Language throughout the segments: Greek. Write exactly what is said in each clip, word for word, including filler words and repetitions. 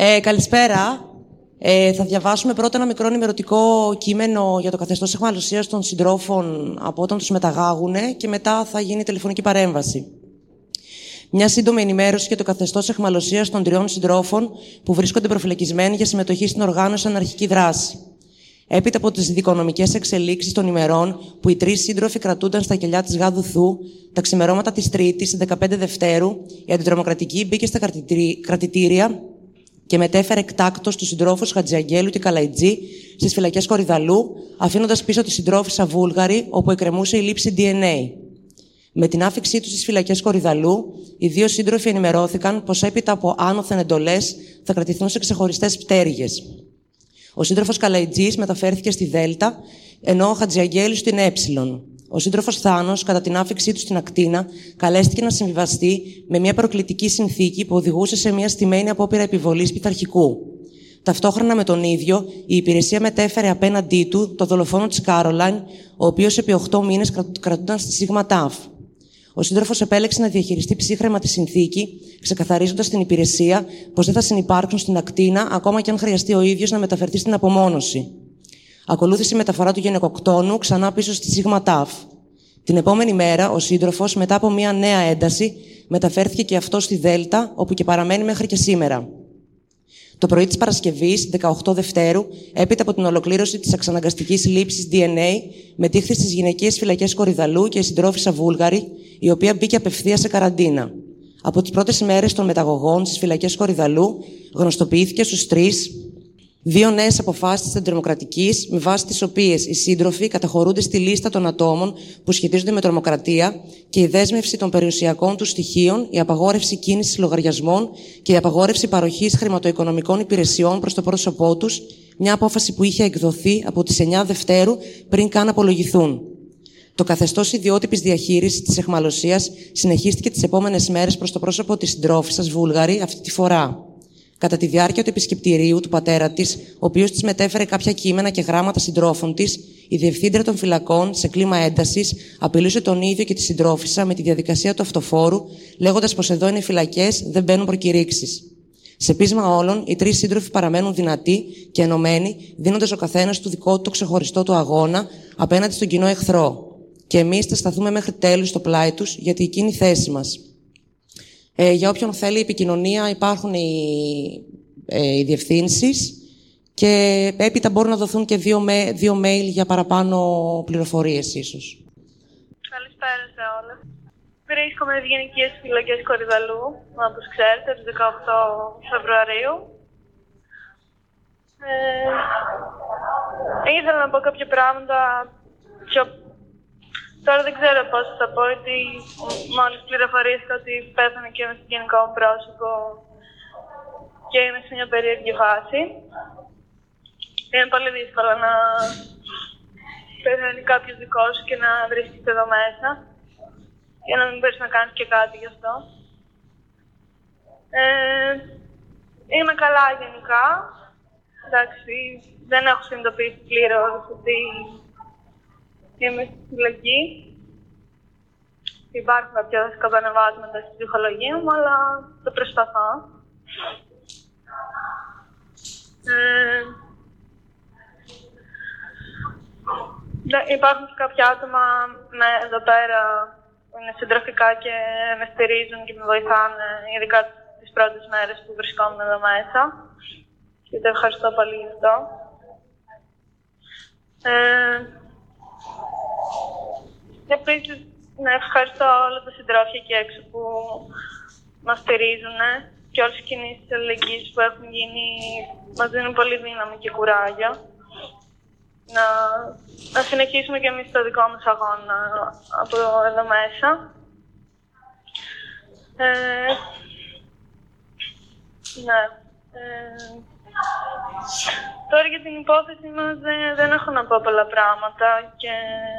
Ε, καλησπέρα. Ε, θα διαβάσουμε πρώτα ένα μικρό ενημερωτικό κείμενο για το καθεστώς αιχμαλωσίας των συντρόφων από όταν τους μεταγάγουν και μετά θα γίνει τηλεφωνική παρέμβαση. Μια σύντομη ενημέρωση για το καθεστώς αιχμαλωσίας των τριών συντρόφων που βρίσκονται προφυλακισμένοι για συμμετοχή στην οργάνωση αναρχική δράση. Έπειτα από τις δικονομικές εξελίξεις των ημερών που οι τρεις σύντροφοι κρατούνταν στα κελιά της Γάδου Θου, τα ξημερώματα της Τρίτης, δεκαπέντε Δευτέρου, η αντιτρομοκρατική μπήκε στα κρατητήρια και μετέφερε εκτάκτως τους συντρόφους Χατζιαγγέλου και Καλαϊτζή στις φυλακές Κορυδαλού, αφήνοντας πίσω τη συντρόφισσα Βούλγαρη, όπου εκκρεμούσε η λήψη ντι εν έι. Με την άφηξή τους στις φυλακές Κορυδαλού, οι δύο σύντροφοι ενημερώθηκαν πως έπειτα από άνωθεν εντολές θα κρατηθούν σε ξεχωριστές πτέρυγες. Ο σύντροφος Καλαϊτζής μεταφέρθηκε στη Δέλτα, ενώ ο Χατζιαγγέλου στην Έψιλον. Ο σύντροφος Θάνος, κατά την άφηξή του στην Ακτίνα, καλέστηκε να συμβιβαστεί με μια προκλητική συνθήκη που οδηγούσε σε μια στημένη απόπειρα επιβολής πειθαρχικού. Ταυτόχρονα με τον ίδιο, η υπηρεσία μετέφερε απέναντί του το δολοφόνο της Κάρολαϊν, ο οποίος επί οκτώ μήνες κρατούνταν στη Σίγμα Ταφ. Ο σύντροφος επέλεξε να διαχειριστεί ψύχραιμα τη συνθήκη, ξεκαθαρίζοντας στην υπηρεσία πως δεν θα συνυπάρξουν στην Ακτίνα, ακόμα και αν χρειαστεί ο ίδιος να μεταφερθεί στην απομόνωση. Ακολούθησε η μεταφορά του γυναικοκτόνου ξανά πίσω στη Σίγμα Ταφ. Την επόμενη μέρα, ο σύντροφος, μετά από μια νέα ένταση, μεταφέρθηκε και αυτό στη Δέλτα, όπου και παραμένει μέχρι και σήμερα. Το πρωί της Παρασκευής, δεκαοκτώ Δευτέρου, έπειτα από την ολοκλήρωση της εξαναγκαστικής λήψης ντι εν έι, μετήχθη στις γυναικείες φυλακές Κορυδαλού και η συντρόφισσα Βούλγαρη, η οποία μπήκε απευθείας σε καραντίνα. Από τις πρώτες ημέρες των μεταγωγών στις φυλακές Κορυδαλού, γνωστοποιήθηκε στους τρεις δύο νέες αποφάσεις της αντιτρομοκρατικής, με βάση τις οποίες οι σύντροφοι καταχωρούνται στη λίστα των ατόμων που σχετίζονται με τρομοκρατία και η δέσμευση των περιουσιακών τους στοιχείων, η απαγόρευση κίνησης λογαριασμών και η απαγόρευση παροχής χρηματοοικονομικών υπηρεσιών προς το πρόσωπό τους, μια απόφαση που είχε εκδοθεί από τις εννιά Δευτέρου πριν καν απολογηθούν. Το καθεστώς ιδιότυπης διαχείρισης της αιχμαλωσίας συνεχίστηκε τις επόμενες μέρες προς το πρόσωπο της συντρόφισσας Βούλγαρη, αυτή τη φορά. Κατά τη διάρκεια του επισκεπτηρίου του πατέρα της, ο οποίος της μετέφερε κάποια κείμενα και γράμματα συντρόφων της, η διευθύντρια των φυλακών, σε κλίμα έντασης, απειλούσε τον ίδιο και τη συντρόφισσα με τη διαδικασία του αυτοφόρου, λέγοντας πως εδώ είναι οι φυλακές, δεν μπαίνουν προκηρύξεις. Σε πείσμα όλων, οι τρεις σύντροφοι παραμένουν δυνατοί και ενωμένοι, δίνοντας ο καθένας του δικό του το ξεχωριστό του αγώνα απέναντι στον κοινό εχθρό. Και εμείς θα σταθούμε μέχρι τέλους στο πλάι τους, γιατί εκείνη η θέση μας. Ε, για όποιον θέλει επικοινωνία υπάρχουν οι, ε, οι διευθύνσεις και έπειτα μπορούν να δοθούν και δύο, με, δύο mail για παραπάνω πληροφορίες ίσως. Καλησπέρα σε όλους. Βρίσκομαι στις Γενικές Φυλακές Κορυδαλού, όπως ξέρετε, το δεκαοκτώ Φεβρουαρίου. Ε, ήθελα να πω κάποια πράγματα πιο... Τώρα δεν ξέρω πώς θα πω, ότι μόλις πληροφορήθηκα ότι πέθανε και ένα συγγενικό μου πρόσωπο και είμαι σε μια περίεργη φάση. Είναι πολύ δύσκολο να πεθαίνει κάποιος δικός σου και να βρίσκεται εδώ μέσα και να μην μπορείς να κάνεις και κάτι γι' αυτό. Ε, είμαι καλά γενικά. Εντάξει, δεν έχω συνειδητοποιήσει πλήρως ότι είμαι στη φυλακή. Υπάρχουν κάποια σκαμπανεβάσματα στην ψυχολογία μου, αλλά το προσπαθώ. Ε, υπάρχουν και κάποια άτομα ναι, εδώ πέρα που είναι συντροφικά και με στηρίζουν και με βοηθάνε, ειδικά τις πρώτες μέρες που βρισκόμουν εδώ μέσα. Και το ευχαριστώ πολύ γι' αυτό. Ε, Επίσης, ναι, ευχαριστώ όλα τα συντρόφια εκεί έξω που μας στηρίζουν και όλες τις κινήσεις της αλληλεγγύης που έχουν γίνει μας δίνουν πολύ δύναμη και κουράγιο να, να συνεχίσουμε και εμείς το δικό μας αγώνα από εδώ μέσα. Ε, ναι. Ε, τώρα για την υπόθεση μας δεν, δεν έχω να πω πολλά πράγματα και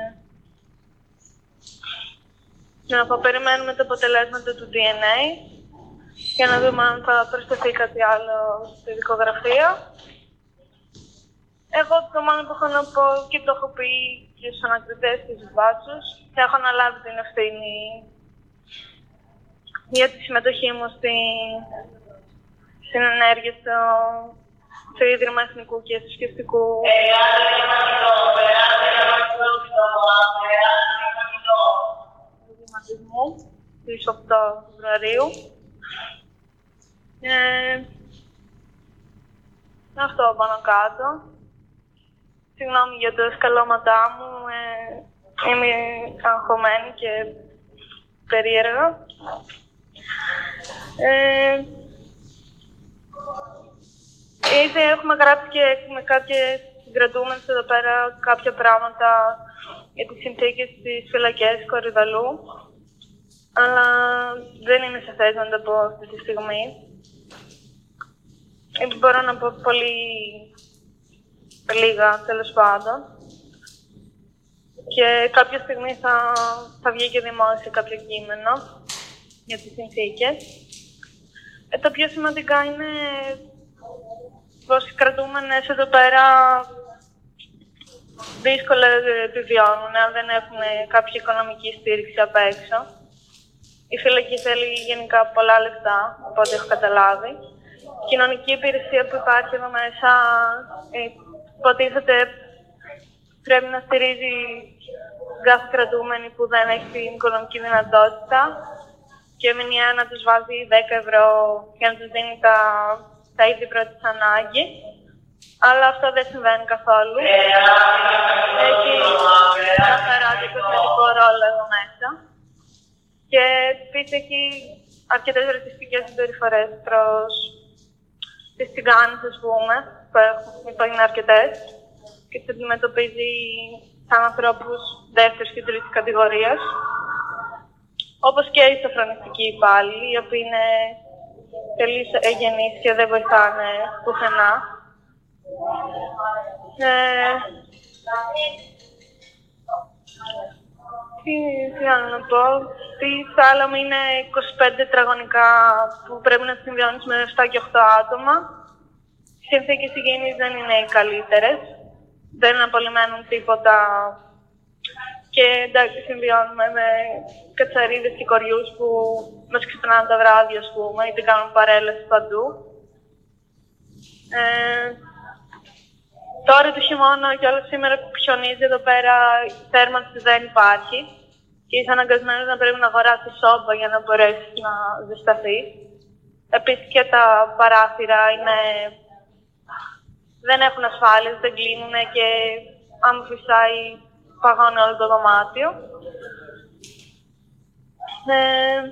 να πω, περιμένουμε τα αποτελέσματα του ντι εν έι για να δούμε αν θα προσθεθεί κάτι άλλο στη δικογραφία. Εγώ το μόνο που έχω να πω και το έχω πει και στους ανακριτές και στους μπάτσους, έχω αναλάβει την ευθύνη για τη συμμετοχή μου στη, συνενέργειες στο, στο Ίδρυμα Εθνικού και Θρησκευτικού Βηματισμού στις οκτώ Φεβρουαρίου. Ε, αυτό πάνω κάτω. Συγγνώμη για τα σκαλώματά μου. Ε, είμαι αγχωμένη και περίεργα. Ε, ήδη έχουμε γράψει και με κάποιες συγκρατούμενες εδώ πέρα κάποια πράγματα για τις συνθήκες στις φυλακές Κορυδαλού, αλλά δεν είμαι σε θέση να τα πω αυτή τη στιγμή. Μπορώ να πω πολύ λίγα, τέλος πάντων. Και κάποια στιγμή θα, θα βγει και δημόσια κάποιο κείμενο για τις συνθήκες. Ε, το πιο σημαντικά είναι πως οι κρατούμενες εδώ πέρα δύσκολα επιβιώνουν αν δεν έχουν κάποια οικονομική στήριξη απ' έξω. Η φυλακή θέλει γενικά πολλά λεφτά, από ό,τι έχω καταλάβει. Η κοινωνική υπηρεσία που υπάρχει εδώ μέσα υποτίθεται πρέπει να στηρίζει κάθε κρατούμενη που δεν έχει την οικονομική δυνατότητα και μηνιαία να τους βάζει δέκα ευρώ και να τους δίνει τα, τα είδη πρώτης ανάγκης. Αλλά αυτό δεν συμβαίνει καθόλου. Έχει καθαρά αντικοσμητικό ρόλο εδώ μέσα. Και επίσης έχει αρκετές ρατσιστικές συμπεριφορές προς τις τσιγκάνες, ας πούμε, που υπάρχουν αρκετές και τις αντιμετωπίζει σαν ανθρώπους δεύτερης και τρίτης κατηγορίας. Όπως και οι σοφρονιστικοί υπάλληλοι, οι οποίοι είναι τελείως εγγενείς και δεν βοηθάνε πουθενά. Ε, τι, τι άλλο να πω, τι θάλαμο είναι είκοσι πέντε τετραγωνικά που πρέπει να συμβιώνεις με επτά και οκτώ άτομα. Οι συνθήκες υγιεινής δεν είναι οι καλύτερες, δεν απολυμμένουν τίποτα και εντάξει συμβιώνουμε με κατσαρίδες και κοριούς που μας ξυπνάνε τα βράδια, ας πούμε, είτε κάνουν παρέλαση παντού. Ε, Τώρα το χειμώνα και όλα σήμερα που χιονίζει εδώ πέρα η θέρμανση δεν υπάρχει και είσαι αναγκασμένος να πρέπει να αγοράσεις σόμπα για να μπορέσεις να ζεσταθείς. Επίσης και τα παράθυρα είναι... δεν έχουν ασφάλειες, δεν κλείνουν και αν φυσάει παγώνει όλο το δωμάτιο. Ε,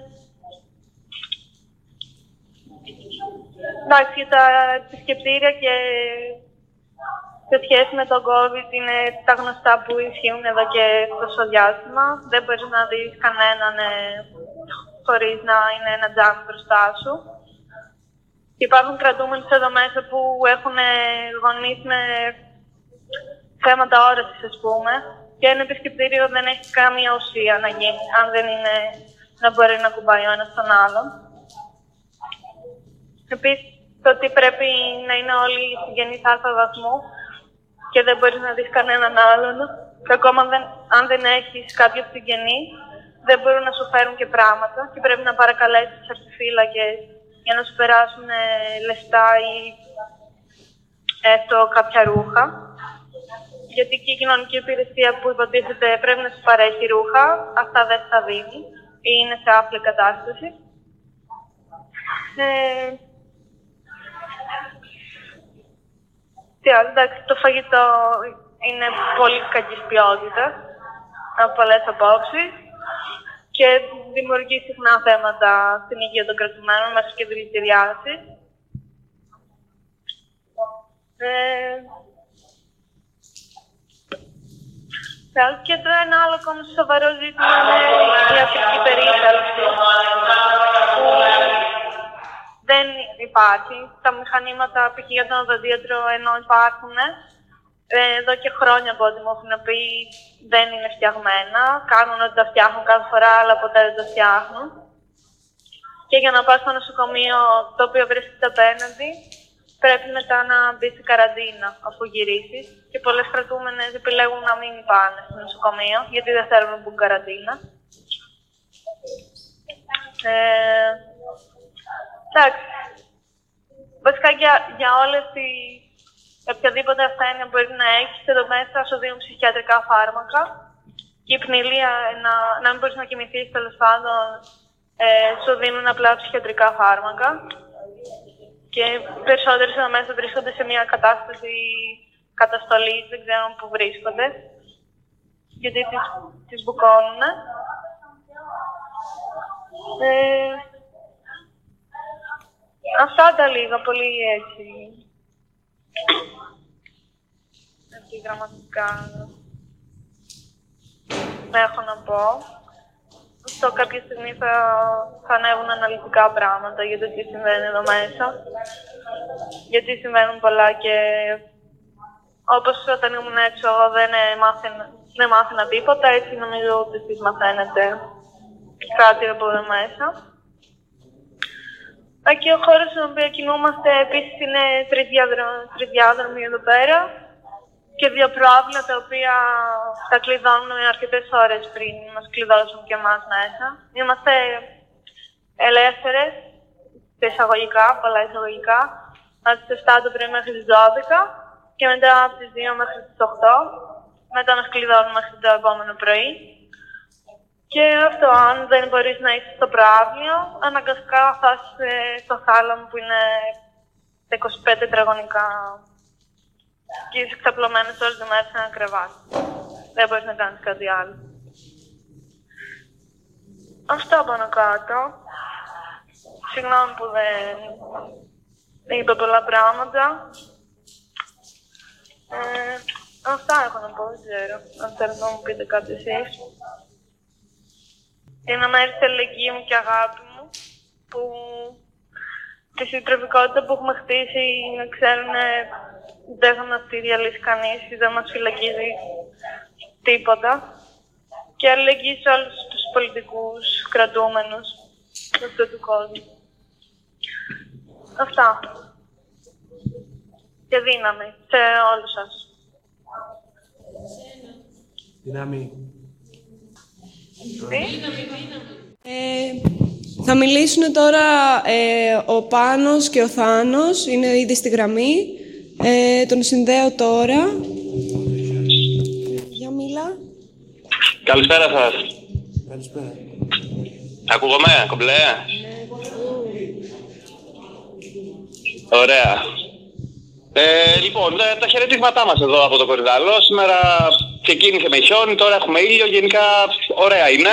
εντάξει, τα επισκεπτήρια και σε σχέση με τον COVID είναι τα γνωστά που ισχύουν εδώ και τόσο διάστημα. Δεν μπορείς να δεις κανέναν ε, χωρίς να είναι ένα τζάμι μπροστά σου. Και υπάρχουν κρατούμενοι εδώ μέσα που έχουν γονείς με θέματα όρασης, ας πούμε. Και ένα επισκεπτήριο δεν έχει καμία ουσία να γίνει, αν δεν είναι να μπορεί να κουμπάει ο ένας τον άλλον. Επίσης, το ότι πρέπει να είναι όλοι συγγενείς αλφα βαθμού και δεν μπορείς να δεις κανέναν άλλον. Και ακόμα δεν, αν δεν έχεις κάποιο συγγενή, δεν μπορούν να σου φέρουν και πράγματα και πρέπει να παρακαλέσεις τις αρτιφύλακες για να σου περάσουν ε, λεφτά ή έστω κάποια ρούχα. Γιατί και η κοινωνική υπηρεσία που υποτίθεται πρέπει να σου παρέχει ρούχα, αυτά δεν θα δίνει ή είναι σε άφλη κατάσταση. Ε, Τι άλλο, εντάξει, το φαγητό είναι πολύ κακής ποιότητας, από πολλές απόψεις και δημιουργεί συχνά θέματα στην υγεία των κρατουμένων μέχρι και δηλητηριάσεις. Ε, και το ένα άλλο ακόμα σοβαρό ζήτημα είναι η ιατρική περίθαλψη, που δεν υπάρχει. Τα μηχανήματα π.χ. για τον οδοντίατρο ενώ υπάρχουν, εδώ και χρόνια από ό,τι μου έχουν πει δεν είναι φτιαγμένα. Κάνουν ότι τα φτιάχνουν κάθε φορά, αλλά ποτέ δεν τα φτιάχνουν. Και για να πας στο νοσοκομείο το οποίο βρίσκεται απέναντι, πρέπει μετά να μπει σε καραντίνα αφού γυρίσεις. Και πολλές κρατούμενες επιλέγουν να μην πάνε στο νοσοκομείο, γιατί δεν θέλουν να μπουν καραντίνα. Ε, εντάξει. βασικά για, για όλες τις οποιαδήποτε ασθένεια μπορεί να έχεις, εδώ μέσα σου δίνουν ψυχιατρικά φάρμακα. Και η πνηλία, να, να μην μπορείς να κοιμηθείς, τέλος πάντων, ε, σου δίνουν απλά ψυχιατρικά φάρμακα. Και περισσότερες εδώ μέσα βρίσκονται σε μια κατάσταση καταστολής, δεν ξέρω πού βρίσκονται. Γιατί τις, τις μπουκώνουν. Ε, αυτά τα λίγα, πολύ έτσι. Επιγραμματικά έχω να πω. Αυτό κάποια στιγμή θα, θα ανέβουν αναλυτικά πράγματα για το τι συμβαίνει εδώ μέσα. Γιατί συμβαίνουν πολλά και όπως όταν ήμουν έξω εγώ δεν μάθαινα, δεν μάθαινα τίποτα, έτσι νομίζω ότι εσείς μαθαίνετε κάτι από εδώ μέσα. Και ο χώρος στον οποίο κινούμαστε επίσης είναι τρισδιάδρομοι εδώ πέρα και δύο πρόβλημα τα οποία τα κλειδώνουμε αρκετές ώρες πριν μας κλειδώσουν και εμάς μέσα. Είμαστε ελεύθερες, σε εισαγωγικά, πολλά εισαγωγικά, από τις επτά το πρωί μέχρι τις δώδεκα και μετά από τις δύο μέχρι τις οκτώ. Μετά μας κλειδώνουν μέχρι το επόμενο πρωί. Και αυτό, αν δεν μπορείς να είσαι στο προαύλιο, αναγκαστικά θα είσαι στο θάλαμο που είναι είκοσι πέντε τετραγωνικά και είσαι ξαπλωμένος όλη τη μέρα σε ένα κρεβάτι. Δεν μπορείς να κάνεις κάτι άλλο. Αυτό πάνω κάτω. Συγγνώμη που δεν είπα πολλά πράγματα. Ε, αυτά έχω να πω, δεν ξέρω. Αν θέλετε να μου πείτε κάτι εσείς. Είναι να έρθει η αλληλεγγύη μου και αγάπη μου, που τη συντροφικότητα που έχουμε χτίσει, να ξέρουν δεν θα μας τη διαλύσει κανείς, δεν μας φυλακίζει τίποτα. Και αλληλεγγύη σε όλους τους πολιτικούς κρατούμενους σε αυτού του κόσμου. Αυτά. Και δύναμη σε όλους σας. Δύναμη. Ε, θα μιλήσουν τώρα ε, ο Πάνος και ο Θάνος, είναι ήδη στη γραμμή. Ε, τον συνδέω τώρα. Για μίλα. Καλησπέρα σας. Καλησπέρα. Ακούγομαι, κομπλέ. Ωραία. Ε, λοιπόν, τα χαιρετίσματά μας εδώ από το Κορυδαλό. Σήμερα ξεκίνησε με χιόνι, τώρα έχουμε ήλιο, γενικά ωραία είναι.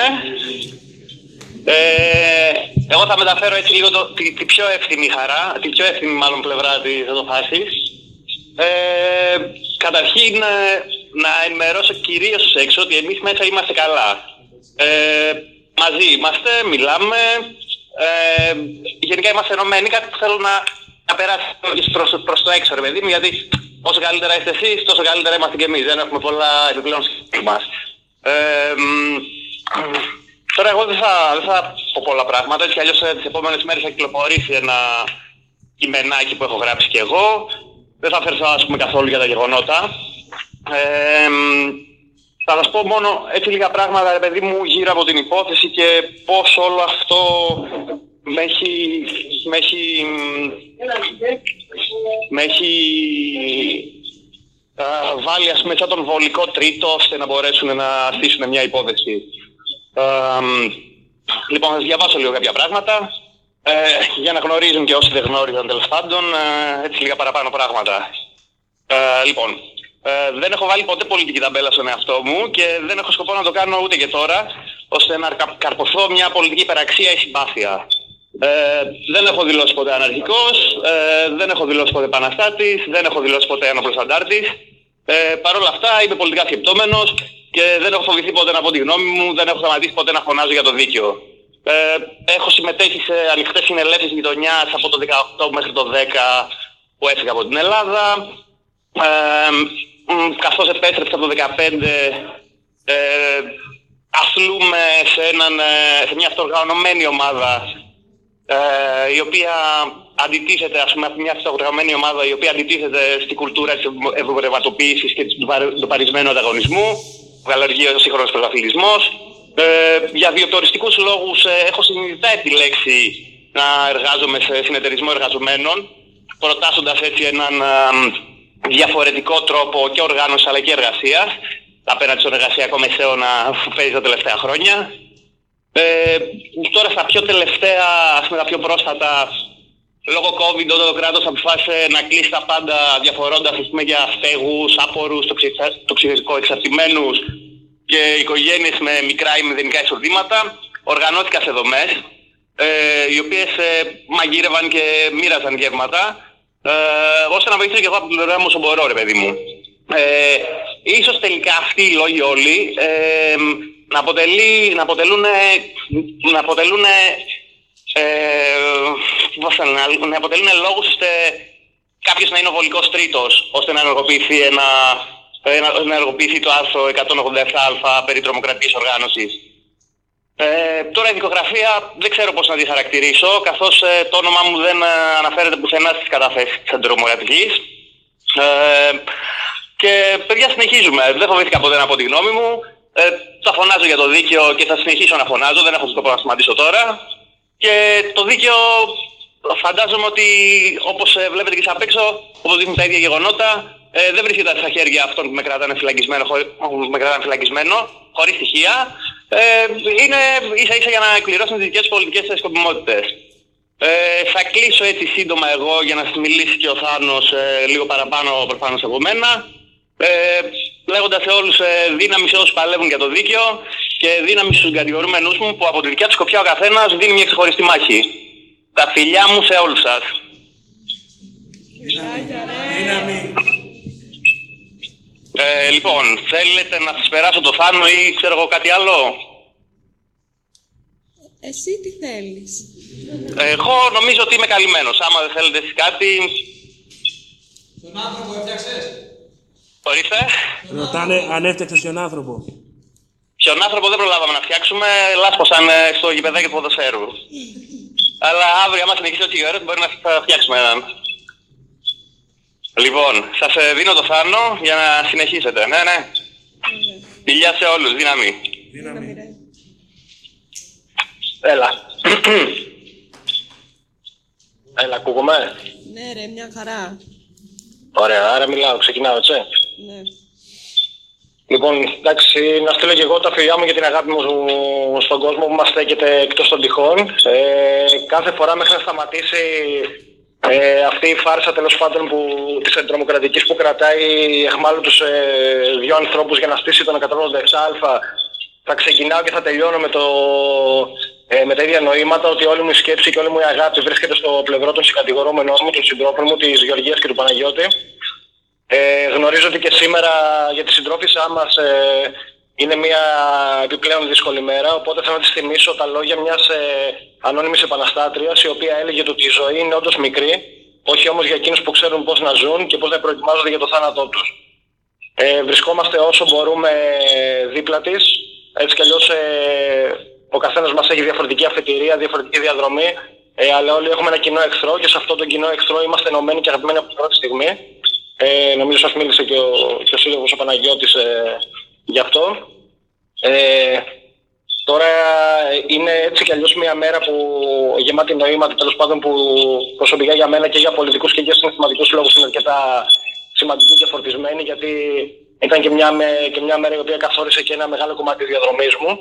Ε, εγώ θα μεταφέρω έτσι λίγο το, τη, τη πιο εύθυμη χαρά, τη πιο εύθυμη μάλλον πλευρά της εδώ φάσης. Ε, καταρχήν να ενημερώσω κυρίως τους έξω ότι εμείς μέσα είμαστε καλά. Ε, μαζί είμαστε, μιλάμε, ε, γενικά είμαστε ενωμένοι, κάτι που θέλω να, να περάσει προς, προς το έξω ρε παιδί μου, γιατί όσο καλύτερα είστε εσείς, τόσο καλύτερα είμαστε και εμείς, δεν έχουμε πολλά επιπλέον στις μας. Ε, τώρα εγώ δεν θα, δεν θα πω πολλά πράγματα, έτσι κι αλλιώς τις επόμενες μέρες θα κυκλοφορήσει ένα κειμενάκι που έχω γράψει κι εγώ. Δεν θα αφαιρθώ ας πούμε καθόλου για τα γεγονότα. Ε, θα σας πω μόνο έτσι λίγα πράγματα ρε παιδί μου γύρω από την υπόθεση και πώς όλο αυτό με έχει, με έχει, με έχει α, βάλει ας πούμε σαν τον βολικό τρίτο ώστε να μπορέσουν να στήσουν μια υπόθεση. Ε, λοιπόν θα σας διαβάσω λίγο κάποια πράγματα. Ε, για να γνωρίζουν και όσοι δεν γνώριζαν τέλος πάντων, ε, έτσι λίγα παραπάνω πράγματα. Ε, λοιπόν, ε, δεν έχω βάλει ποτέ πολιτική ταμπέλα στον εαυτό μου και δεν έχω σκοπό να το κάνω ούτε και τώρα, ώστε να καρποθώ μια πολιτική υπεραξία ή συμπάθεια. Ε, δεν έχω δηλώσει ποτέ αναρχικός, ε, δεν έχω δηλώσει ποτέ επαναστάτης, δεν έχω δηλώσει ποτέ ένοπλος αντάρτης. Ε, Παρ' όλα αυτά είμαι πολιτικά σκεπτόμενος και δεν έχω φοβηθεί ποτέ να πω τη γνώμη μου, δεν έχω σταματήσει ποτέ να φωνάζω για το δίκαιο. Ε, έχω συμμετέχει σε ανοιχτές συνελεύσεις γειτονιάς από το δεκαοκτώ μέχρι το δέκα που έφυγα από την Ελλάδα. Ε, καθώς επέστρεψα από το δεκαπέντε ε, αθλούμε σε, έναν, σε μια αυτοοργανωμένη ομάδα ε, η οποία αντιτίθεται, ας πούμε, μια αυτοοργανωμένη ομάδα η οποία αντιτίθεται στην κουλτούρα της ευρωπαϊκοποίησης και του παρισμένου ανταγωνισμού, που καλλιεργεί ο σύγχρονος πρωταθλητισμός. Ε, για βιοτοριστικούς λόγους ε, έχω συνειδητά επιλέξει να εργάζομαι σε συνεταιρισμό εργαζομένων προτάσσοντας έτσι έναν α, διαφορετικό τρόπο και οργάνωσης αλλά και εργασίας απέναντι στον εργασιακό μεσαίωνα που παίζει τα τελευταία χρόνια. Ε, τώρα στα πιο τελευταία, με τα πιο πρόσφατα, λόγω COVID, όταν το κράτος αποφάσισε να κλείσει τα πάντα διαφορώντας ας πούμε, για φταίγους, άπορους, τοξικοεξαρτημένους και οικογένειες με μικρά ή μηδενικά εισοδήματα, οργανώθηκα σε δομές, ε, οι οποίες ε, μαγείρευαν και μοίραζαν γεύματα, ε, ώστε να βοηθήσω και εγώ από την πλευρά μου όσο μπορώ, ρε παιδί μου. Ε, ίσως τελικά αυτοί οι λόγοι όλοι ε, να, αποτελεί, να αποτελούν, να αποτελούν, ε, πώς να, να αποτελούν λόγους ώστε κάποιος να είναι ο βολικός τρίτος, ώστε να ενεργοποιηθεί, ένα, να, να ενεργοποιηθεί το άρθρο εκατόν ογδόντα επτά α περί τρομοκρατικής οργάνωσης. Ε, τώρα η δικογραφία δεν ξέρω πώς να τη χαρακτηρίσω, καθώς ε, το όνομά μου δεν ε, αναφέρεται πουθενά στις καταθέσεις της αντιτρομοκρατικής. Ε, και παιδιά συνεχίζουμε, δεν φοβήθηκα ποτέ να πω τη γνώμη μου, ε, θα φωνάζω για το δίκαιο και θα συνεχίσω να φωνάζω, δεν έχω σκοπό να σταματήσω τώρα. Και το δίκαιο φαντάζομαι ότι όπως ε, βλέπετε και απ' έξω, όπως δείχνουν τα ίδια γεγονότα, ε, δεν βρίσκεται στα χέρια αυτών που με κρατάνε φυλακισμένο, χωρί, με κρατάνε φυλακισμένο χωρίς στοιχεία. Ε, είναι ίσα ίσα για να εκπληρώσουν τις δικές τους πολιτικές σκοπιμότητες. Ε, θα κλείσω έτσι σύντομα εγώ για να σας μιλήσει και ο Θάνος ε, λίγο παραπάνω προφανώς από μένα. Ε, λέγοντας σε όλους ε, δύναμη σε όσους παλεύουν για το δίκαιο και δύναμη στους κατηγορούμενους μου που από τη δικιά του σκοπιά ο καθένας δίνει μια ξεχωριστή μάχη. Τα φιλιά μου σε όλους σας. Δύναμη. Ε, λοιπόν, θέλετε να σας περάσω το Θάνο ή ξέρω εγώ κάτι άλλο? Εσύ τι θέλεις? Ε, εγώ νομίζω ότι είμαι καλυμμένος. Άμα δεν θέλετε εσείς κάτι... Τον άνθρωπο έφτιαξες? Ορίστε. Ρωτάνε αν έφτιαξες τον άνθρωπο. Ποιον άνθρωπο δεν προλάβαμε να φτιάξουμε, λάσπωσαν στο γηπεδάκι του ποδοσφαίρου. Αλλά αύριο, άμα συνεχίσει ο Τσιγαρός, μπορεί να φτιάξουμε έναν. Λοιπόν, σας δίνω το Θάνο για να συνεχίσετε. Ναι, ναι. Φιλιά σε όλους, δύναμη. Δύναμη. Έλα. Έλα, ακούγομαι. Ναι ρε, μια χαρά. Ωραία, άρα μιλάω, ξεκινάω, έτσι. Ναι. Λοιπόν, εντάξει, να στείλω και εγώ τα φιλιά μου για την αγάπη μου στον κόσμο που μας στέκεται εκτός των τυχών. Ε, κάθε φορά μέχρι να σταματήσει ε, αυτή η φάρσα τέλος πάντων που, της αντιτρομοκρατικής που κρατάει εχμάλωτους ε, δύο ανθρώπους για να στήσει τον εκατόν ογδόντα επτά α, θα ξεκινάω και θα τελειώνω με, το, ε, με τα ίδια νοήματα ότι όλη μου η σκέψη και όλη μου η αγάπη βρίσκεται στο πλευρό των συγκατηγορούμενων μου, των συντρόφων μου, της Γεωργίας και του Παναγιώτη. Ε, γνωρίζω ότι και σήμερα για τη συντρόφισσά μας ε, είναι μια επιπλέον δύσκολη μέρα, οπότε θέλω να της θυμίσω τα λόγια μιας ε, ανώνυμης επαναστάτριας η οποία έλεγε ότι η ζωή είναι όντως μικρή, όχι όμως για εκείνους που ξέρουν πώς να ζουν και πώς να προετοιμάζονται για το θάνατό τους. Ε, βρισκόμαστε όσο μπορούμε δίπλα της, έτσι κι αλλιώς ε, ο καθένας μας έχει διαφορετική αφετηρία, διαφορετική διαδρομή, ε, αλλά όλοι έχουμε ένα κοινό εχθρό και σε αυτό τον κοινό εχθρό είμαστε ενωμένοι και αγαπημένοι από την πρώτη στιγμή. Ε, νομίζω σας μίλησε και ο, και ο σύλλογος ο Παναγιώτης ε, γι' αυτό. Ε, τώρα είναι έτσι κι αλλιώς μια μέρα που γεμάτη νοήματα, τέλος πάντων που προσωπικά για μένα και για πολιτικούς και για συναισθηματικούς λόγους είναι αρκετά σημαντική και φορτισμένη, γιατί ήταν και μια, και μια μέρα η οποία καθόρισε και ένα μεγάλο κομμάτι της διαδρομής μου.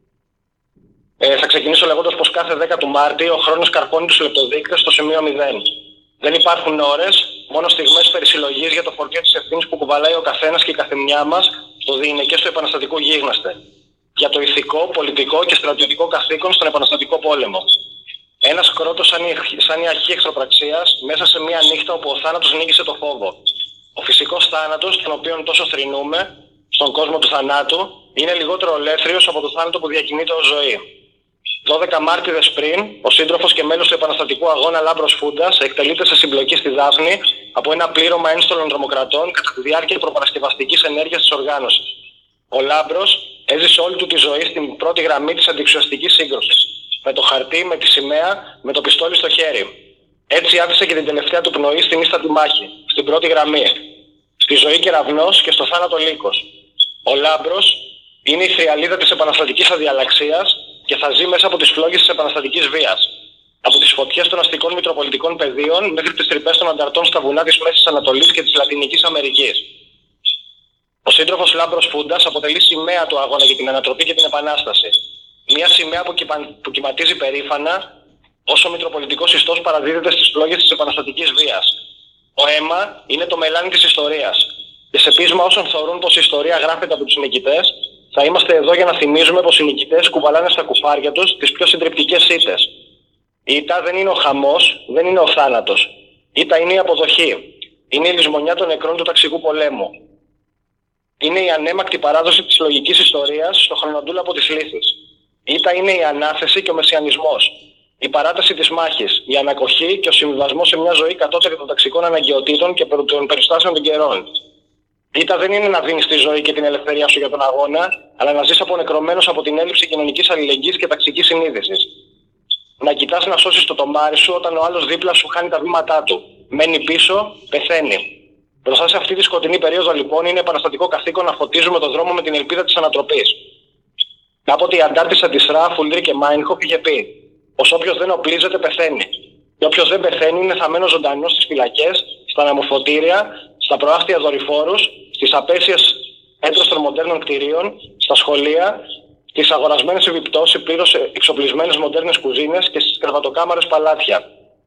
Ε, θα ξεκινήσω λέγοντας πως κάθε δέκα του Μάρτη ο χρόνος καρπώνει τους λεπτοδείκτες στο σημείο μηδέν. Δεν υπάρχουν ώρες, μόνο στιγμές περισυλλογής για το φορτίο της ευθύνης που κουβαλάει ο καθένας και η καθεμιά μας στο διηνεκές του επαναστατικού γίγνασθε. Για το ηθικό, πολιτικό και στρατιωτικό καθήκον στον επαναστατικό πόλεμο. Ένας κρότος σαν η, σαν η αρχή εχθροπραξίας μέσα σε μια νύχτα όπου ο θάνατος νίκησε το φόβο. Ο φυσικός θάνατος, τον οποίον τόσο θρηνούμε στον κόσμο του θανάτου, είναι λιγότερο ολέθριος από το θάνατο που διακινείται ως ζωή. δώδεκα Μάρτιδες πριν, ο σύντροφος και μέλος του επαναστατικού αγώνα Λάμπρος Φούντας εκτελείται σε συμπλοκή στη Δάφνη από ένα πλήρωμα ένστολων τρομοκρατών κατά τη διάρκεια προπαρασκευαστικής ενέργειας της οργάνωσης. Ο Λάμπρος έζησε όλη του τη ζωή στην πρώτη γραμμή της αντιεξουσιαστικής σύγκρουσης. Με το χαρτί, με τη σημαία, με το πιστόλι στο χέρι. Έτσι άφησε και την τελευταία του πνοή στην ίστατη μάχη, στην πρώτη γραμμή. Στη ζωή κεραυνός και στο θάνατο λύκος. Ο Λάμπρος είναι η θριαλίδα της επαναστατικής αδιαλαξίας και θα ζει μέσα από τις φλόγες της επαναστατικής βίας. Από τις φωτιές των αστικών μητροπολιτικών πεδίων μέχρι τις τρυπές των ανταρτών στα βουνά της Μέσης Ανατολής και της Λατινικής Αμερικής. Ο σύντροφος Λάμπρος Φούντας αποτελεί σημαία του αγώνα για την ανατροπή και την επανάσταση. Μια σημαία που, κυπα... που κυματίζει περήφανα όσο ο μητροπολιτικός ιστός παραδίδεται στις φλόγες της επαναστατικής βίας. Το αίμα είναι το μελάνι της ιστορίας. Και σε πείσμα όσων θεωρούν πως η ιστορία γράφεται από τους νικητές, θα είμαστε εδώ για να θυμίζουμε πως οι νικητές κουβαλάνε στα κουφάρια τους τις πιο συντριπτικές ήττες. Η ήττα δεν είναι ο χαμός, δεν είναι ο θάνατος. Η ήττα είναι η αποδοχή. Είναι η λησμονιά των νεκρών του ταξικού πολέμου. Είναι η ανέμακτη παράδοση της λογικής ιστορίας στο χρονοτούλαπο της λύθης. Η ήττα είναι η ανάθεση και ο μεσιανισμός. Η παράταση της μάχης, η ανακοχή και ο συμβιβασμός σε μια ζωή κατώτερη των ταξικών αναγκαιοτήτων και των περιστάσεων των καιρών. Η ήττα δεν είναι να δίνεις τη ζωή και την ελευθερία σου για τον αγώνα, αλλά να ζεις απονεκρωμένος από την έλλειψη κοινωνικής αλληλεγγύης και ταξικής συνείδησης. Να κοιτάς να σώσεις το τομάρι σου όταν ο άλλος δίπλα σου χάνει τα βήματά του. Μένει πίσω, πεθαίνει. Μπροστά σε αυτή τη σκοτεινή περίοδο λοιπόν είναι επαναστατικό καθήκον να φωτίζουμε τον δρόμο με την ελπίδα της ανατροπής. Κάποτε η αντάρτησα της Ρα, Φουλντρί και Μάινχοφ είχε πει πως όποιος δεν οπλίζεται πεθαίνει. Και όποιος δεν πεθαίνει είναι θαμμένος ζωντανός στις φυλακές, στα αναμορφωτήρια, στα προάστια δορυφόρους, στις απέσιες έντρες των μοντέρνων κτηρίων, στα σχολεία, στις αγορασμένες επιπτώσεις πλήρως εξοπλισμένες μοντέρνες κουζίνες και στις κρεβατοκάμαρες παλάτια.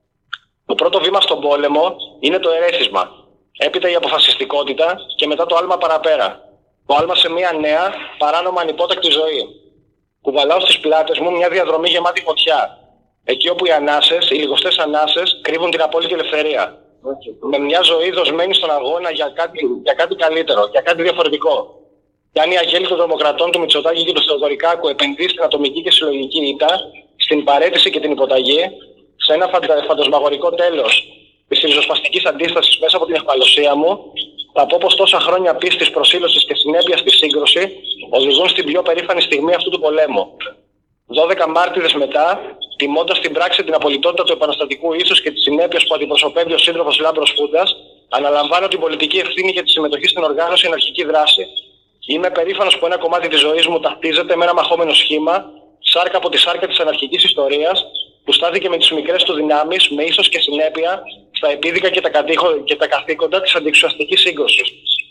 Το πρώτο βήμα στον πόλεμο είναι το ερέθισμα. Έπειτα η αποφασιστικότητα και μετά το άλμα παραπέρα. Το άλμα σε μια νέα, παράνομα ανυπότακτη ζωή. Κουβαλάω στις πλάτες μου μια διαδρομή γεμάτη φωτιά. Εκεί όπου οι ανάσες, οι λιγοστές ανάσες, κρύβουν την απόλυτη ελευθερία. Με μια ζωή δοσμένη στον αγώνα για κάτι, για κάτι καλύτερο, για κάτι διαφορετικό. Και αν η αγέλη των τρομοκρατών του Μητσοτάκη και του Θεοδωρικάκου επενδύει στην ατομική και συλλογική ήττα, στην παραίτηση και την υποταγή, σε ένα φαντα, φαντασμαγορικό τέλος της ριζοσπαστικής αντίστασης μέσα από την εχμαλωσία μου, θα πω πως τόσα χρόνια πίστης, προσήλωσης και συνέπειας στη σύγκρουση οδηγούν στην πιο περήφανη στιγμή αυτού του πολέμου. δώδεκα μάρτυρες μετά, τιμώντας στην πράξη την απολυτότητα του επαναστατικού ήθους και τις συνέπειες που αντιπροσωπεύει ο σύντροφος Λάμπρος Φούντας, αναλαμβάνω την πολιτική ευθύνη για τη συμμετοχή στην οργάνωση αναρχική δράση. Είμαι περήφανος που ένα κομμάτι της ζωής μου ταυτίζεται με ένα μαχόμενο σχήμα, σάρκα από τη σάρκα της αναρχικής ιστορίας, που στάθηκε με τις μικρές του δυνάμεις, με ήθος και συνέπεια, στα επίδικα και τα, κατήχο, και τα καθήκοντα της αντιεξουσιαστικής σύγκρουσης.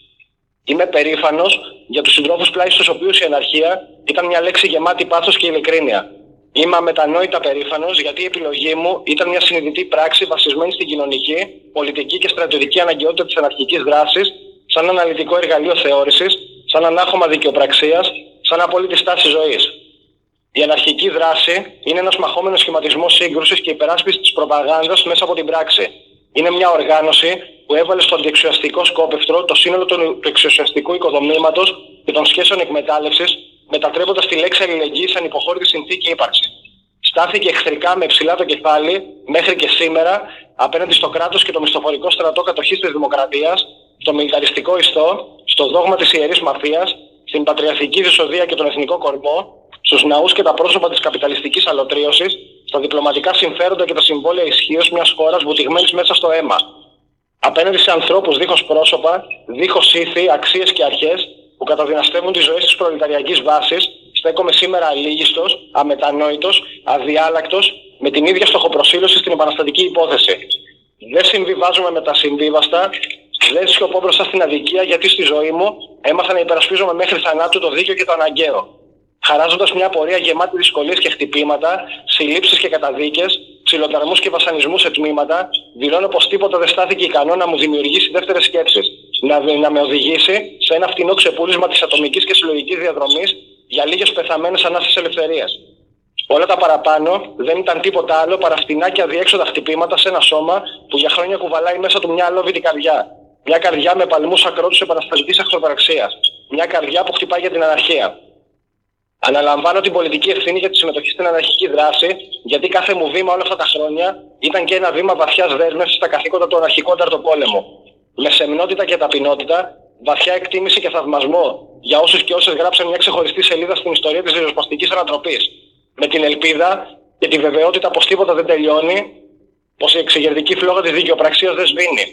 Είμαι περήφανος για τους συντρόφους πλάι στους οποίους η αναρχία ήταν μια λέξη γεμάτη πάθος και ειλικρίνεια. Είμαι αμετανόητα περήφανος γιατί η επιλογή μου ήταν μια συνειδητή πράξη βασισμένη στην κοινωνική, πολιτική και στρατιωτική αναγκαιότητα της αναρχικής δράσης, σαν αναλυτικό εργαλείο θεώρησης, σαν ανάχωμα δικαιοπραξίας, σαν απόλυτη στάση ζωής. Η αναρχική δράση είναι ένας μαχόμενος σχηματισμός σύγκρουσης και υπεράσπισης της προπαγάνδας μέσα από την πράξη. Είναι μια οργάνωση που έβαλε στο αντιεξουσιαστικό σκόπευτρο το σύνολο του εξουσιαστικού οικοδομήματος και των σχέσεων εκμετάλλευσης, μετατρέποντας τη λέξη αλληλεγγύη σαν υποχώρητη συνθήκη ύπαρξη. Στάθηκε εχθρικά με ψηλά το κεφάλι μέχρι και σήμερα απέναντι στο κράτος και το μισθοφορικό στρατό κατοχής της δημοκρατίας, στο μιλιταριστικό ιστό, στο δόγμα της ιερής μαφίας, στην πατριαρχική δυσοδεία και τον εθνικό κορμό, στους ναούς και τα πρόσωπα της καπιταλιστικής αλωτρίωσης, στα διπλωματικά συμφέροντα και τα συμβόλαια ισχύως μιας χώρας βουτυγμένης μέσα στο αίμα. Απέναντι σε ανθρώπους δίχως πρόσωπα, δίχως ήθη, αξίες και αρχές που καταδυναστεύουν τις ζωές της προλεταριακής βάσης, στέκομαι σήμερα αλήγιστος, αμετανόητος, αδιάλακτος, με την ίδια στοχοπροσήλωση στην επαναστατική υπόθεση. Δεν συμβιβάζομαι με τα συμβίβαστα, δεν σιωπώ μπροστά στην αδικία γιατί στη ζωή μου έμαθα να υπερασπίζομαι μέχρι θανάτου το δίκαιο και το αναγκαίο. Χαράζοντας μια πορεία γεμάτη δυσκολίες και χτυπήματα, συλλήψεις και καταδίκες, ψιλοταρμούς και βασανισμούς σε τμήματα, δηλώνω πως τίποτα δεν στάθηκε ικανό να μου δημιουργήσει δεύτερες σκέψεις, να, να με οδηγήσει σε ένα φτηνό ξεπούλισμα της ατομικής και συλλογικής διαδρομής για λίγες πεθαμένες ανάσες ελευθερίας. Όλα τα παραπάνω δεν ήταν τίποτα άλλο παρά φτηνά και αδιέξοδα χτυπήματα σε ένα σώμα που για χρόνια κουβαλάει μέσα του μια αλόβητη καρδιά. Μια καρδιά με παλμούς ακρότους επαναστατικής αχθροπραξίας. Μια καρδιά που χτυπάει για την αναρχία. Αναλαμβάνω την πολιτική ευθύνη για τη συμμετοχή στην αναρχική δράση, γιατί κάθε μου βήμα όλα αυτά τα χρόνια ήταν και ένα βήμα βαθιάς δέσμευσης στα καθήκοντα του αναρχικού ανταρτοπόλεμου. Με σεμνότητα και ταπεινότητα, βαθιά εκτίμηση και θαυμασμό για όσους και όσες γράψαν μια ξεχωριστή σελίδα στην ιστορία της ριζοσπαστικής ανατροπής. Με την ελπίδα και τη βεβαιότητα πως τίποτα δεν τελειώνει, πως η εξεγερτική φλόγα της δικαιοπραξίας δεν σβήνει.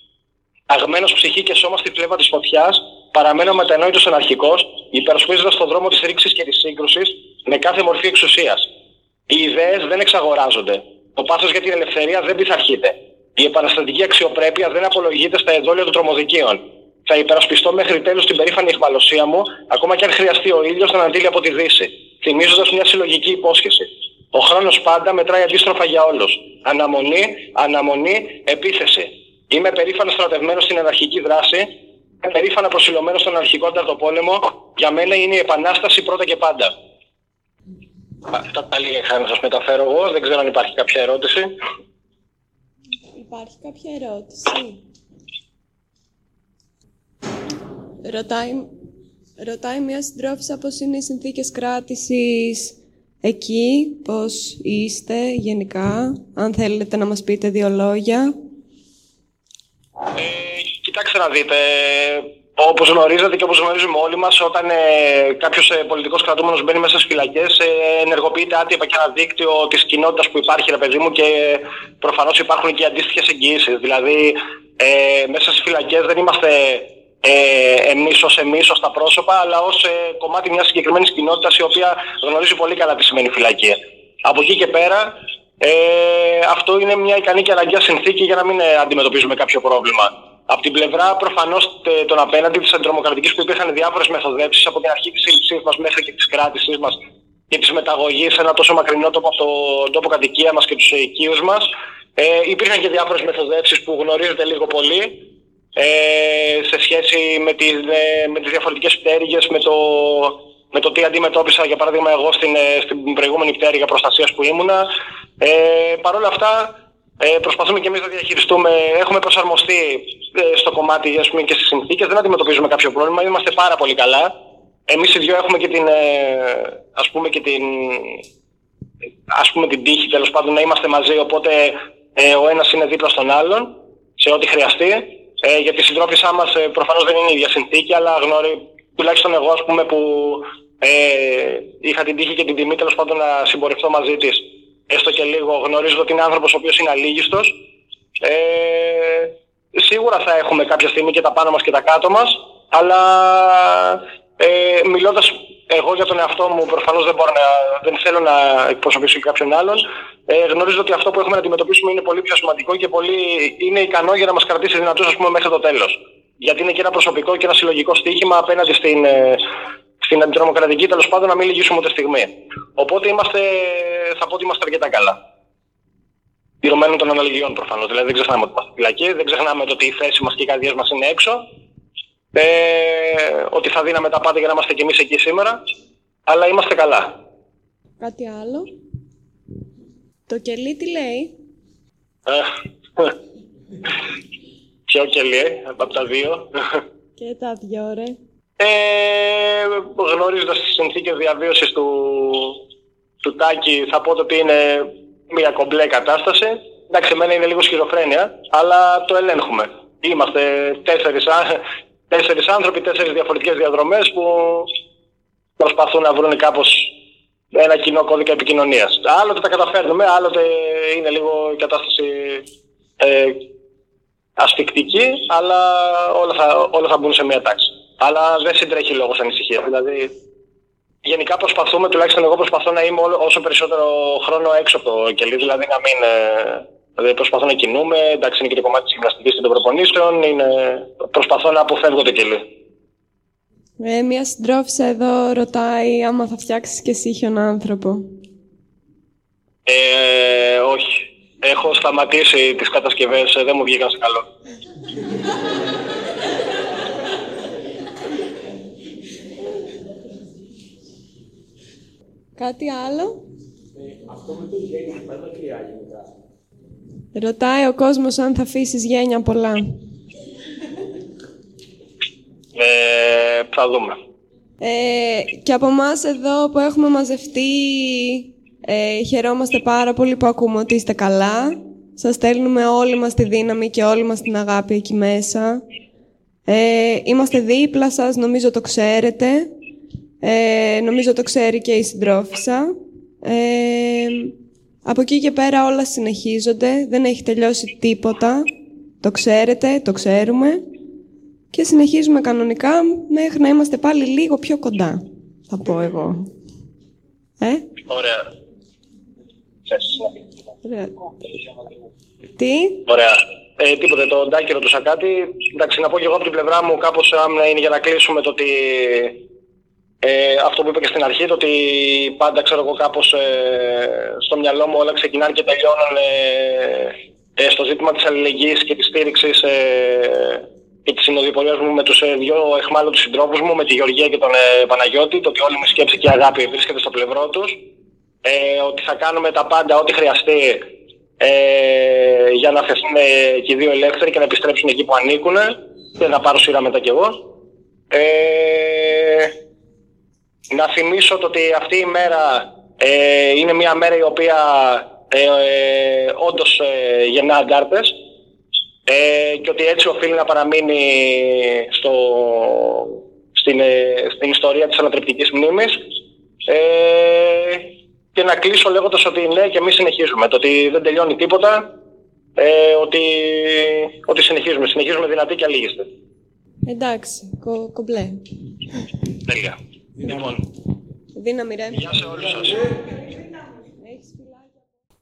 Αγμένος ψυχή και σώμα στη φλέβα της φωτιάς, παραμένω μετανόητος αναρχικός, υπερασπίζοντας τον δρόμο της ρήξης και της σύγκρουσης με κάθε μορφή εξουσίας. Οι ιδέες δεν εξαγοράζονται. Το πάθος για την ελευθερία δεν πειθαρχείται. Η επαναστατική αξιοπρέπεια δεν απολογείται στα εδόλια των τρομοδικείων. Θα υπερασπιστώ μέχρι τέλους την περήφανη εχμαλωσία μου, ακόμα και αν χρειαστεί ο ήλιος να ανατείλει από τη Δύση, θυμίζοντας μια συλλογική υπόσχεση. Ο χρόνος πάντα μετράει αντίστροφα για όλους. Αναμονή, αναμονή, επίθεση. Είμαι περήφανα στρατευμένος στην αναρχική δράση, είμαι περήφανα προσιλωμένος στον αρχικό ανταρτοπόλεμο. Για μένα είναι η επανάσταση πρώτα και πάντα. Αυτά τα λίγα είχα να σας μεταφέρω εγώ. Δεν ξέρω αν υπάρχει κάποια ερώτηση. Υπάρχει κάποια ερώτηση? Ρωτάει, ρωτάει μια συντρόφισσα πώς είναι οι συνθήκες κράτησης εκεί, πώς είστε γενικά, αν θέλετε να μας πείτε δύο λόγια. Ε, κοιτάξτε να δείτε, όπως γνωρίζετε και όπως γνωρίζουμε όλοι μας, όταν ε, κάποιος ε, πολιτικός κρατούμενος μπαίνει μέσα στις φυλακές, ε, ενεργοποιείται άτυπα και ένα δίκτυο της κοινότητας που υπάρχει, ρε παιδί μου, και ε, προφανώς υπάρχουν και αντίστοιχες εγγυήσεις. Δηλαδή, ε, μέσα στις φυλακές δεν είμαστε ε, εμείς ως εμείς, ως τα πρόσωπα, αλλά ως ε, κομμάτι μιας συγκεκριμένης κοινότητας η οποία γνωρίζει πολύ καλά τι σημαίνει φυλακή. Από εκεί και πέρα, ε, αυτό είναι μια ικανή και αναγκαία συνθήκη για να μην ε, αντιμετωπίζουμε κάποιο πρόβλημα. Από την πλευρά προφανώς των απέναντι της αντιτρομοκρατικής που υπήρχαν διάφορες μεθοδεύσεις από την αρχή της σύλληψής μας μέχρι και της κράτησής μας και της μεταγωγής σε ένα τόσο μακρινό τόπο από τον τόπο κατοικία μας και τους οικείους μας. Ε, υπήρχαν και διάφορες μεθοδεύσεις που γνωρίζετε λίγο πολύ ε, σε σχέση με τις, ε, με τις διαφορετικές πτέρυγες, με το, με το τι αντιμετώπισα για παράδειγμα εγώ στην, στην προηγούμενη πτέρυγα προστασίας που ήμουνα. Ε, Παρ' όλα αυτά, Ε, προσπαθούμε και εμείς να διαχειριστούμε, έχουμε προσαρμοστεί ε, στο κομμάτι, ας πούμε, και στις συνθήκες, δεν αντιμετωπίζουμε κάποιο πρόβλημα, είμαστε πάρα πολύ καλά. Εμείς οι δυο έχουμε και την, ε, ας πούμε, και την, ας πούμε, την τύχη, τέλος πάντων, να είμαστε μαζί, οπότε ε, ο ένας είναι δίπλα στον άλλον σε ό,τι χρειαστεί. Ε, για τη συντρόφισσά μας ε, προφανώς δεν είναι η ίδια συνθήκη, αλλά γνωρί, τουλάχιστον εγώ, ας πούμε, που ε, είχα την τύχη και την τιμή, τέλος πάντων, να συμπορευτώ μαζί της, έστω και λίγο, γνωρίζω ότι είναι άνθρωπος ο οποίος είναι αλήγιστος. Ε, σίγουρα θα έχουμε κάποια στιγμή και τα πάνω μας και τα κάτω μας, αλλά ε, μιλώντας εγώ για τον εαυτό μου, προφανώς δεν, μπορώ να, δεν θέλω να εκπροσωπήσω και κάποιον άλλον. Ε, γνωρίζω ότι αυτό που έχουμε να αντιμετωπίσουμε είναι πολύ πιο σημαντικό και πολύ, είναι ικανό για να μας κρατήσει δυνατούς, ας πούμε, μέχρι το τέλος. Γιατί είναι και ένα προσωπικό και ένα συλλογικό στοίχημα απέναντι στην, ε, στην αντιτρομοκρατική, τέλος πάντων, να μην λυγίσουμε ούτε στιγμή. Οπότε είμαστε, θα πω ότι είμαστε αρκετά καλά. Πυρωμένων των αναλογιών προφανώς. Δηλαδή δεν ξεχνάμε ότι είμαστε φυλακοί, δεν ξεχνάμε ότι η θέση μας και οι καρδιές μας είναι έξω. Ε, ότι θα δίναμε τα πάντα για να είμαστε κι εμείς εκεί σήμερα. Αλλά είμαστε καλά. Κάτι άλλο? Το κελί τι λέει? Ε, ποιο κελί, από τα δύο? Και τα δυο, ρε. Ε, γνωρίζοντας τις συνθήκες διαβίωσης του, του Τάκη, θα πω ότι είναι μια κομπλέ κατάσταση. Εντάξει, εμένα είναι λίγο σχιζοφρένεια, αλλά το ελέγχουμε. Είμαστε τέσσερις, τέσσερις άνθρωποι, τέσσερις διαφορετικές διαδρομές που προσπαθούν να βρουν κάπως ένα κοινό κώδικα επικοινωνίας. Άλλοτε τα καταφέρνουμε, άλλοτε είναι λίγο η κατάσταση ε, ασφικτική, αλλά όλα θα, όλα θα μπουν σε μια τάξη. Αλλά δεν συντρέχει λόγος ανησυχία. Δηλαδή, γενικά προσπαθούμε, τουλάχιστον εγώ προσπαθώ να είμαι όσο περισσότερο χρόνο έξω από το κελί, δηλαδή να μην. Δηλαδή προσπαθώ να κινούμε, εντάξει, είναι και το κομμάτι της γυμναστικής και των προπονήσεων, είναι, προσπαθώ να αποφεύγω το κελί. Ε, μια συντρόφισσα εδώ ρωτάει άμα θα φτιάξεις και εσύ χιονάνθρωπο. Ε, όχι. Έχω σταματήσει τις κατασκευές, δεν μου βγήκαν σε καλό. Κάτι άλλο? Ε, αυτό με το γένεια πάει μακριά γενικά. Ρωτάει ο κόσμος αν θα αφήσεις γένια πολλά. Ε, θα δούμε. Ε, και από εμάς εδώ που έχουμε μαζευτεί, ε, χαιρόμαστε πάρα πολύ που ακούμε ότι είστε καλά. Σας στέλνουμε όλη μας τη δύναμη και όλη μας την αγάπη εκεί μέσα. Ε, είμαστε δίπλα σας, νομίζω το ξέρετε. Ε, νομίζω το ξέρει και η συντρόφισσα. Ε, από εκεί και πέρα όλα συνεχίζονται, δεν έχει τελειώσει τίποτα. Το ξέρετε, το ξέρουμε. Και συνεχίζουμε κανονικά μέχρι να είμαστε πάλι λίγο πιο κοντά, θα πω εγώ. Ε? Ωραία. Ωραία. Τι? Ωραία. Ε, τίποτε, το ντάκερο του Σακάτη. Εντάξει, να πω και εγώ από την πλευρά μου, κάπως άμυνα είναι για να κλείσουμε το ότι ε, αυτό που είπα και στην αρχή, το ότι πάντα ξέρω εγώ κάπως ε, στο μυαλό μου όλα ξεκινάνε και τελειώνουν ε, ε, στο ζήτημα της αλληλεγγύης και της στήριξης ε, και της συνοδοιπορίας μου με τους ε, δύο εχμάλωτους συντρόφους μου, με τη Γεωργία και τον ε, Παναγιώτη, το ότι όλη μου σκέψη και η αγάπη βρίσκεται στο πλευρό τους, ε, ότι θα κάνουμε τα πάντα ό,τι χρειαστεί ε, για να θεθούν ε, και οι δύο ελεύθεροι και να επιστρέψουν εκεί που ανήκουν και να πάρω σειρά μετά κι εγώ. Ε, να θυμίσω το ότι αυτή η μέρα ε, είναι μια μέρα η οποία ε, ε, όντως ε, γεννά αντάρτες ε, και ότι έτσι οφείλει να παραμείνει στο, στην, ε, στην ιστορία της ανατρεπτικής μνήμης. Ε, και να κλείσω λέγοντας ότι ναι, και εμείς συνεχίζουμε, το ότι δεν τελειώνει τίποτα, ε, ότι, ότι συνεχίζουμε, συνεχίζουμε δυνατοί και αλήγιστοι. Εντάξει, κο, κομπλέ. Τέλεια. Λοιπόν, δύναμη ρε. γεια σε όλους σας.